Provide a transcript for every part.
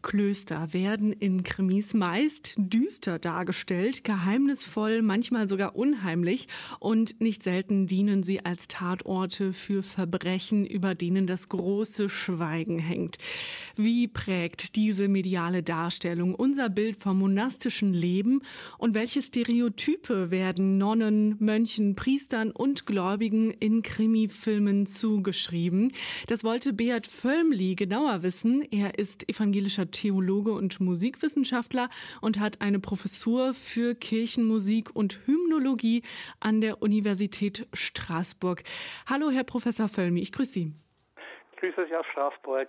Klöster werden in Krimis meist düster dargestellt, geheimnisvoll, manchmal sogar unheimlich und nicht selten dienen sie als Tatorte für Verbrechen, über denen das große Schweigen hängt. Wie prägt diese mediale Darstellung unser Bild vom monastischen Leben und welche Stereotype werden Nonnen, Mönchen, Priestern und Gläubigen in Krimifilmen zugeschrieben? Das wollte Beat Völmli genauer wissen. Er ist evangelischer Theologe und Musikwissenschaftler und hat eine Professur für Kirchenmusik und Hymnologie an der Universität Straßburg. Hallo, Herr Professor Völmli, ich grüße Sie. Grüße Sie aus Straßburg.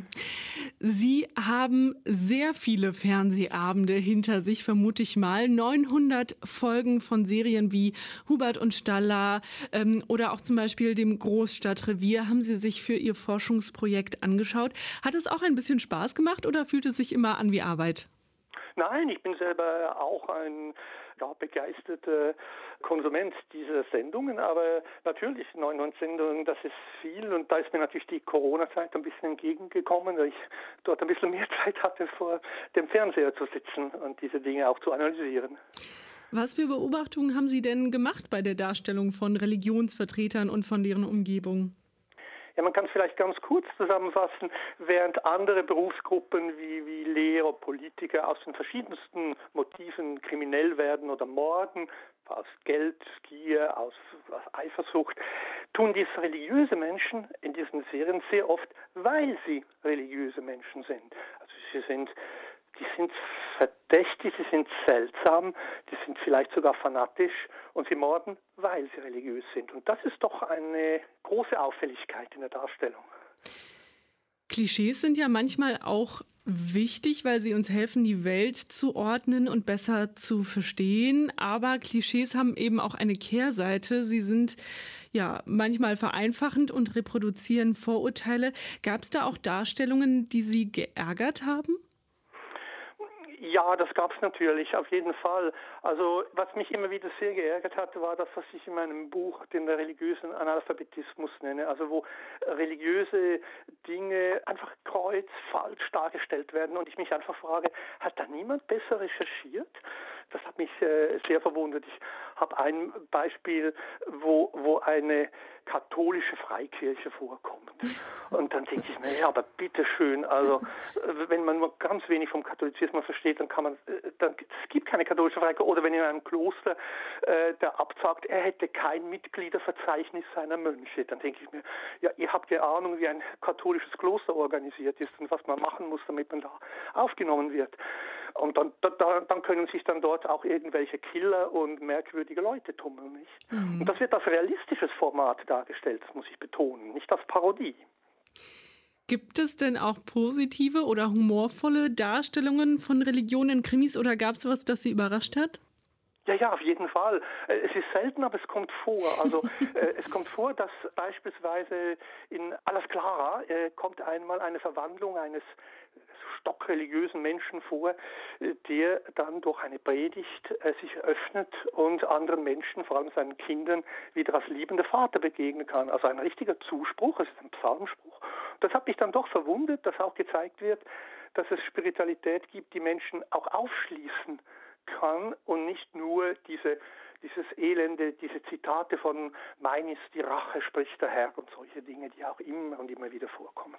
Sie haben sehr viele Fernsehabende hinter sich, vermute ich mal. 900 Folgen von Serien wie Hubert und Stalla oder auch zum Beispiel dem Großstadtrevier haben Sie sich für Ihr Forschungsprojekt angeschaut. Hat es auch ein bisschen Spaß gemacht oder fühlt es sich immer an wie Arbeit? Nein, ich bin selber auch ein begeisterter Konsument dieser Sendungen, aber natürlich 900 Sendungen, das ist viel und da ist mir natürlich die Corona-Zeit ein bisschen entgegengekommen, weil ich dort ein bisschen mehr Zeit hatte, vor dem Fernseher zu sitzen und diese Dinge auch zu analysieren. Was für Beobachtungen haben Sie denn gemacht bei der Darstellung von Religionsvertretern und von deren Umgebung? Ja, man kann es vielleicht ganz kurz zusammenfassen, während andere Berufsgruppen wie Lehrer, Politiker aus den verschiedensten Motiven kriminell werden oder morden, aus Geldgier, aus Eifersucht, tun dies religiöse Menschen in diesen Serien sehr oft, weil sie religiöse Menschen sind. Also die sind verdächtig, sie sind seltsam, die sind vielleicht sogar fanatisch und sie morden, weil sie religiös sind. Und das ist doch eine große Auffälligkeit in der Darstellung. Klischees sind ja manchmal auch wichtig, weil sie uns helfen, die Welt zu ordnen und besser zu verstehen. Aber Klischees haben eben auch eine Kehrseite. Sie sind ja manchmal vereinfachend und reproduzieren Vorurteile. Gab es da auch Darstellungen, die Sie geärgert haben? Ja, das gab es natürlich, auf jeden Fall. Also was mich immer wieder sehr geärgert hat, war das, was ich in meinem Buch den religiösen Analphabetismus nenne, also wo religiöse Dinge einfach kreuzfalsch dargestellt werden und ich mich einfach frage, hat da niemand besser recherchiert? Das hat mich sehr verwundert. Ich habe ein Beispiel, wo eine katholische Freikirche vorkommt. Und dann denke ich mir, ja, aber bitteschön, also wenn man nur ganz wenig vom Katholizismus versteht, es gibt keine katholische Freikirche. Oder wenn in einem Kloster der Abt sagt, er hätte kein Mitgliederverzeichnis seiner Mönche, dann denke ich mir, ja, ihr habt ja Ahnung, wie ein katholisches Kloster organisiert ist und was man machen muss, damit man da aufgenommen wird. Und dann können sich dann dort auch irgendwelche Killer und merkwürdige Leute tummeln, nicht? Mhm. Und das wird als realistisches Format dargestellt, das muss ich betonen, nicht als Parodie. Gibt es denn auch positive oder humorvolle Darstellungen von Religion in Krimis oder gab es was, das Sie überrascht hat? Ja, auf jeden Fall. Es ist selten, aber es kommt vor. Also es kommt vor, dass beispielsweise in Alles Clara kommt einmal eine Verwandlung eines stockreligiösen Menschen vor, der dann durch eine Predigt sich öffnet und anderen Menschen, vor allem seinen Kindern, wieder als liebender Vater begegnen kann. Also ein richtiger Zuspruch, es ist ein Psalmspruch. Das hat mich dann doch verwundert, dass auch gezeigt wird, dass es Spiritualität gibt, die Menschen auch aufschließen kann und nicht nur dieses Elende, diese Zitate von mein ist die Rache, spricht der Herr und solche Dinge, die auch immer und immer wieder vorkommen.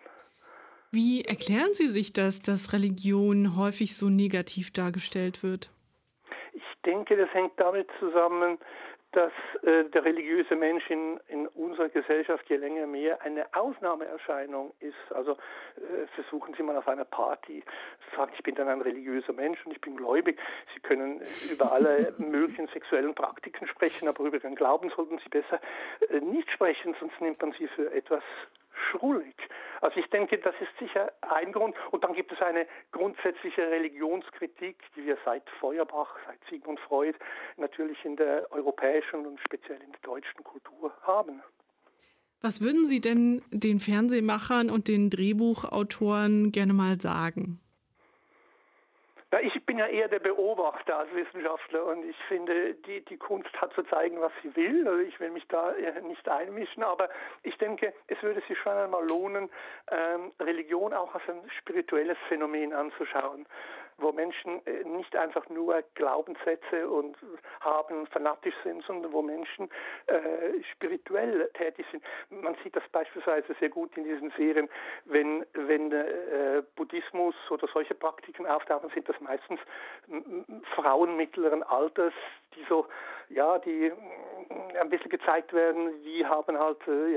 Wie erklären Sie sich das, dass Religion häufig so negativ dargestellt wird? Ich denke, das hängt damit zusammen, dass der religiöse Mensch in unserer Gesellschaft je länger mehr eine Ausnahmeerscheinung ist. Also versuchen Sie mal auf einer Party zu sagen, ich bin dann ein religiöser Mensch und ich bin gläubig. Sie können über alle möglichen sexuellen Praktiken sprechen, aber über den Glauben sollten Sie besser nicht sprechen, sonst nimmt man Sie für etwas schrullig. Also ich denke, das ist sicher ein Grund. Und dann gibt es eine grundsätzliche Religionskritik, die wir seit Feuerbach, seit Sigmund Freud natürlich in der europäischen und speziell in der deutschen Kultur haben. Was würden Sie denn den Fernsehmachern und den Drehbuchautoren gerne mal sagen? Ja, ich bin ja eher der Beobachter als Wissenschaftler und ich finde, die Kunst hat zu zeigen, was sie will. Also ich will mich da nicht einmischen, aber ich denke, es würde sich schon einmal lohnen, Religion auch als ein spirituelles Phänomen anzuschauen, wo Menschen nicht einfach nur Glaubenssätze und haben, fanatisch sind, sondern wo Menschen spirituell tätig sind. Man sieht das beispielsweise sehr gut in diesen Serien, wenn Buddhismus oder solche Praktiken auftauchen, sind das meistens Frauen mittleren Alters, die so, ja, die ein bisschen gezeigt werden, die haben halt,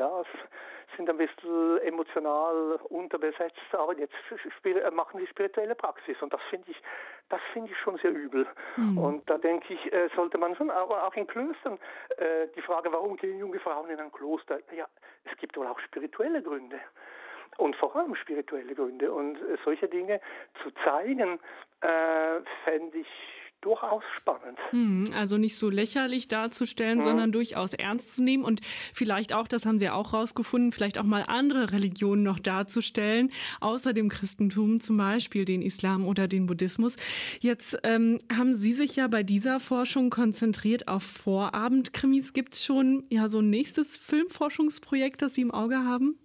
sind ein bisschen emotional unterbesetzt, aber jetzt machen sie spirituelle Praxis und das finde ich schon sehr übel. Und da denke ich, sollte man schon, aber auch in Klöstern, die Frage, warum gehen junge Frauen in ein Kloster? Ja, es gibt wohl auch spirituelle Gründe. Und vor allem spirituelle Gründe. Und solche Dinge zu zeigen, fände ich durchaus spannend. Also nicht so lächerlich darzustellen, sondern durchaus ernst zu nehmen und vielleicht auch, das haben Sie ja auch rausgefunden, vielleicht auch mal andere Religionen noch darzustellen, außer dem Christentum, zum Beispiel den Islam oder den Buddhismus. Jetzt haben Sie sich ja bei dieser Forschung konzentriert auf Vorabendkrimis. Gibt es schon so ein nächstes Filmforschungsprojekt, das Sie im Auge haben?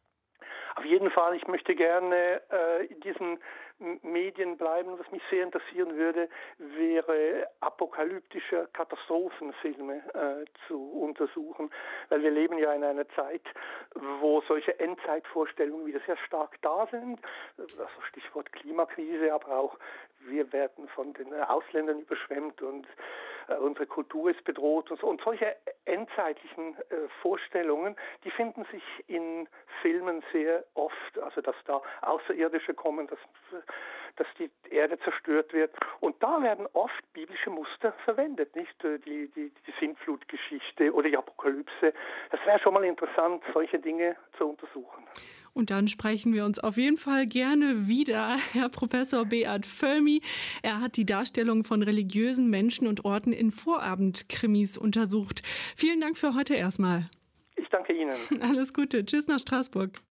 Auf jeden Fall, ich möchte gerne in diesen Medien bleiben. Was mich sehr interessieren würde, wäre apokalyptische Katastrophenfilme zu untersuchen, weil wir leben ja in einer Zeit, wo solche Endzeitvorstellungen wieder sehr stark da sind. Also Stichwort Klimakrise, aber auch wir werden von den Ausländern überschwemmt und unsere Kultur ist bedroht und so. Und solche endzeitlichen Vorstellungen, die finden sich in Filmen sehr oft. Also dass da Außerirdische kommen, dass die Erde zerstört wird. Und da werden oft biblische Muster verwendet, nicht? Die Sintflutgeschichte oder die Apokalypse. Das wäre schon mal interessant, solche Dinge zu untersuchen. Und dann sprechen wir uns auf jeden Fall gerne wieder, Herr Professor Beat Völmi. Er hat die Darstellung von religiösen Menschen und Orten in Vorabendkrimis untersucht. Vielen Dank für heute erstmal. Ich danke Ihnen. Alles Gute. Tschüss nach Straßburg.